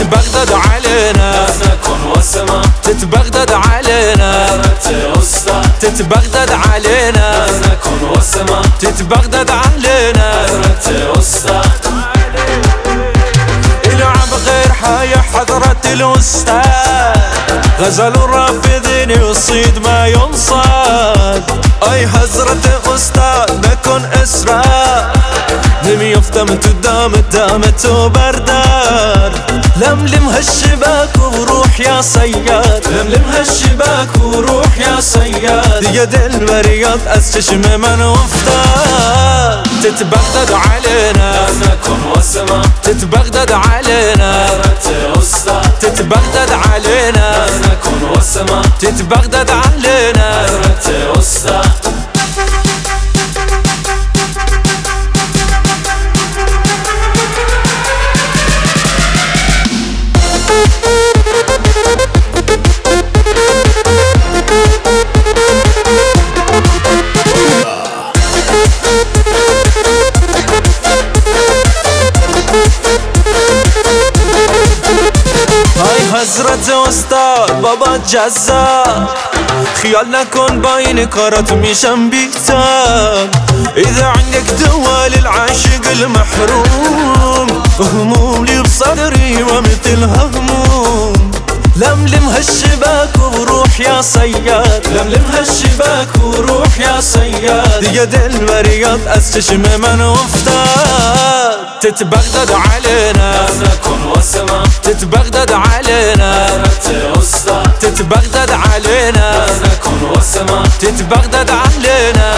تتبغدد علينا، لازم نكون وسمة تتبغدد علينا، تتبغدد علينا، لازم نكون وسمة تتبغدد علينا. العب غير حاية حضرة الأستاذ، غزل الرافدين يصيد ما ينصاد. أي حضرة أستاذ نكون إسراء، لم يفتم دامت وبردار. لملم هالشباك وروح يا صياد، لملم هالشباك وروح يا صياد. يد البرياض أستشم من وفتار. تتبغدد علينا، لازم نكون وسمة تتبغدد علينا، تتبغدد علينا، لازم نكون وسمة تتبغدد علينا. حضرة أستاذ بابا جزا، خيالنا كون باين كرت ميشان بيكتاب. إذا عندك دوا للعاشق المحروم، هموم لي بصدري ومثلها هموم. لملم هالشباك وروح يا صياد، لملم هالشباك وروح يا صياد. يد البرياض أستشم من وفتاد. تتبغدد علينا، لازم نكون وسمة تتبغدد علينا، تتبغدد علينا، لازم نكون وسمة تتبغدد علينا.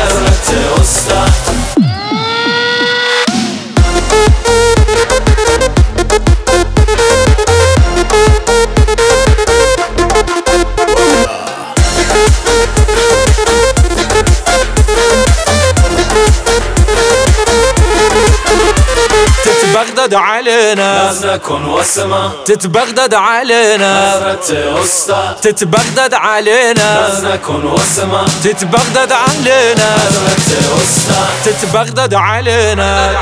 تتبغدد علينا، لازم نكون وسمة تتبغدد علينا، تتبغدد علينا، لازم نكون وسمة تتبغدد علينا، تتبغدد علينا.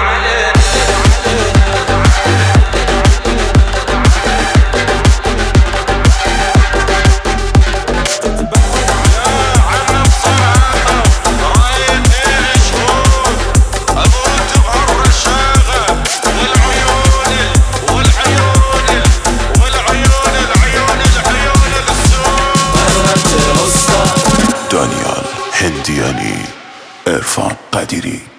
دانيال هندياني، عرفان قادری.